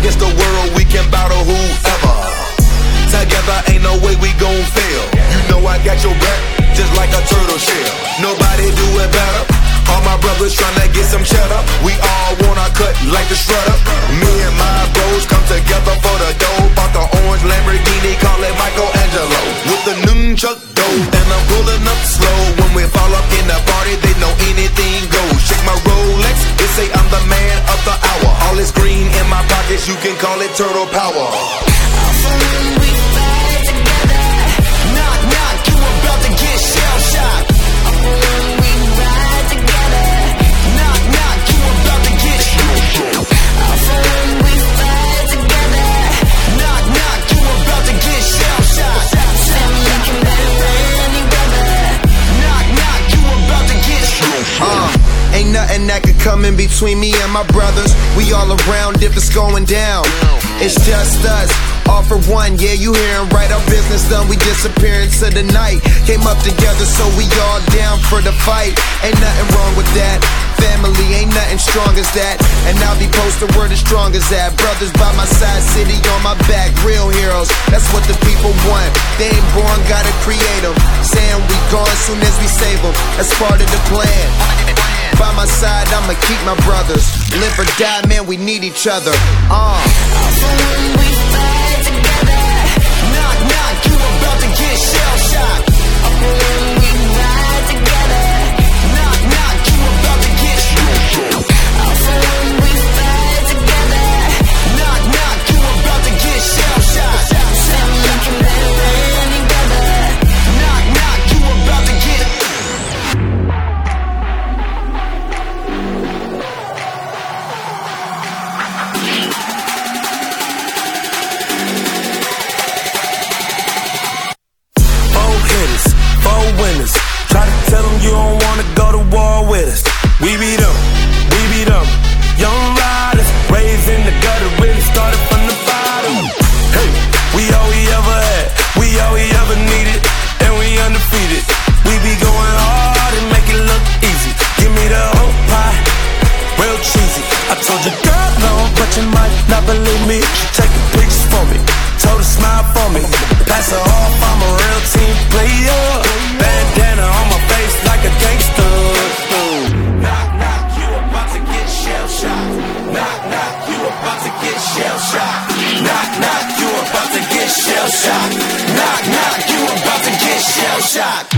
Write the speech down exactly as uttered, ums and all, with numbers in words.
against the world, we can battle whoever. Together ain't no way we gon' fail. You know I got your back, just like a turtle shell. Nobody do it better. All my brothers tryna get some cheddar. We all wanna cut like the shredder. Me and my bros come together for the dough. Bought the orange Lamborghini, call it Michelangelo. With the nunchuck dough, and I'm pulling up slow. When we fall up in the party, they know anything goes. Check my Rolex, they say I'm the man of the hour. All this green in my pockets, you can call it turtle power. When we fight together, knock knock, you about to get shell shocked. When we ride together, knock knock, you about to get shell shocked. When we fight together, knock knock, you about to get shell shocked. Sam looking better any weather, knock knock, you about to get shell shocked. Uh, ain't nothing that could come in between me and my brothers. We all around if it's going down. It's just us. All for one, yeah, you hearin' right. Our business done, we disappear into the night. Came up together, so we all down for the fight. Ain't nothing wrong with that. Family, ain't nothing strong as that. And I'll be posted where the strong is at. Brothers by my side, city on my back. Real heroes, that's what the people want. They ain't born, gotta create them. Saying we gone soon as we save them. That's part of the plan. By my side, I'ma keep my brothers. Live or die, man, we need each other. Uh. When we fight together, knock knock, you about to get shell shocked. When we ride together, knock knock, you about to get shell shocked. When we fight together, knock knock, you about to get shell shocked. Sam looking better any weather, knock knock, you about to get. Try to tell them you don't wanna go to war with us. We beat them, we beat them. Young riders, raised in the gutter, really started from the bottom. Hey, we all we ever had, we all we ever needed, and we undefeated. We be going hard and make it look easy. Give me the whole pie, real cheesy. I told your girl no, but you might not believe me. She taking pictures for me, told her smile for me. Pass her off, I'm a real team player. Bandana on my face like a gangster. Knock, knock, you about to get shell shocked. Knock, knock, you about to get shell shocked. Knock, knock, you about to get shell shocked. Knock, knock, you about to get shell shocked.